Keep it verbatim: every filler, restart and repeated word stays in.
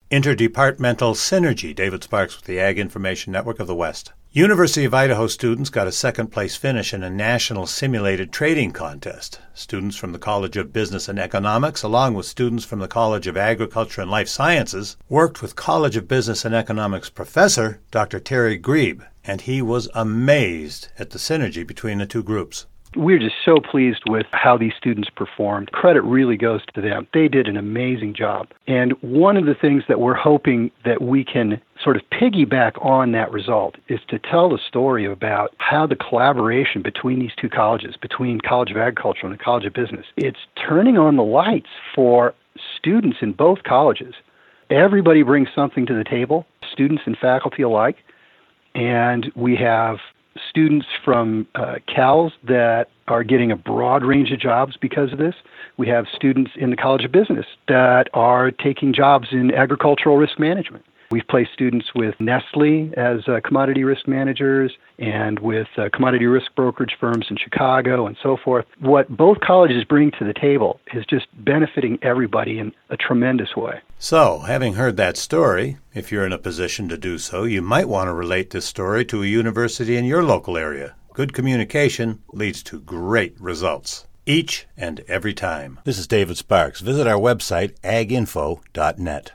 Interdepartmental Synergy. David Sparks with the Ag Information Network of the West. University of Idaho students got a second-place finish in a national simulated trading contest. Students from the College of Business and Economics, along with students from the College of Agriculture and Life Sciences, worked with College of Business and Economics professor Doctor Terry Grebe, and he was amazed at the synergy between the two groups. We're just so pleased with how these students performed. Credit really goes to them. They did an amazing job. And one of the things that we're hoping that we can sort of piggyback on that result is to tell the story about how the collaboration between these two colleges, between College of Agriculture and the College of Business, it's turning on the lights for students in both colleges. Everybody brings something to the table, students and faculty alike. And we have students from uh, C A Ls that are getting a broad range of jobs because of this. We have students in the College of Business that are taking jobs in agricultural risk management. We've placed students with Nestle as uh, commodity risk managers and with uh, commodity risk brokerage firms in Chicago and so forth. What both colleges bring to the table is just benefiting everybody in a tremendous way. So, having heard that story, if you're in a position to do so, you might want to relate this story to a university in your local area. Good communication leads to great results, each and every time. This is David Sparks. Visit our website, ag info dot net.